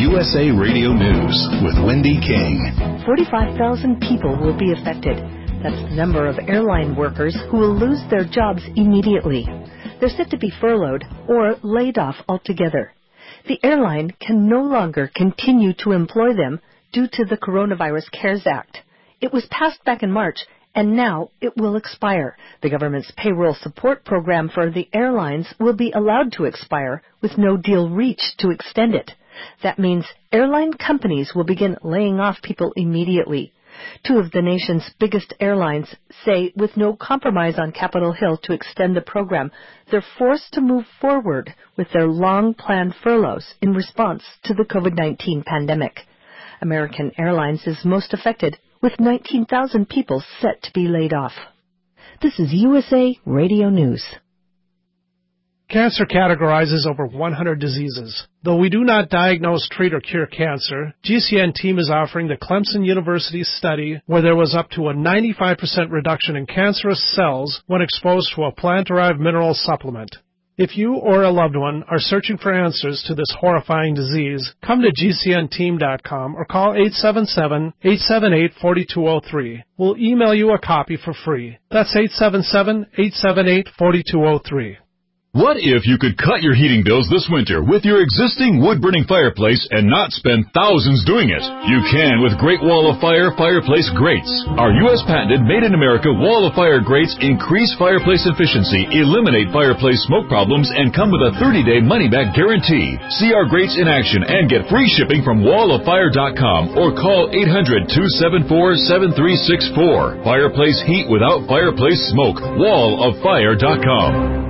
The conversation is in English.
USA Radio News with Wendy King. 45,000 people will be affected. That's the number of airline workers who will lose their jobs immediately. They're set to be furloughed or laid off altogether. The airline can no longer continue to employ them due to the Coronavirus CARES Act. It was passed back in March, and now it will expire. The government's payroll support program for the airlines will be allowed to expire with no deal reached to extend it. That means airline companies will begin laying off people immediately. Two of the nation's biggest airlines say with no compromise on Capitol Hill to extend the program, they're forced to move forward with their long-planned furloughs in response to the COVID-19 pandemic. American Airlines is most affected, with 19,000 people set to be laid off. This is USA Radio News. Cancer categorizes over 100 diseases. Though we do not diagnose, treat, or cure cancer, GCN team is offering the Clemson University study where there was up to a 95% reduction in cancerous cells when exposed to a plant-derived mineral supplement. If you or a loved one are searching for answers to this horrifying disease, come to GCNteam.com or call 877-878-4203. We'll email you a copy for free. That's 877-878-4203. What if you could cut your heating bills this winter with your existing wood-burning fireplace and not spend thousands doing it? You can with Great Wall of Fire fireplace grates. Our U.S. patented made-in-America Wall of Fire grates increase fireplace efficiency, eliminate fireplace smoke problems, and come with a 30-day money-back guarantee. See our grates in action and get free shipping from walloffire.com or call 800-274-7364. Fireplace heat without fireplace smoke. walloffire.com.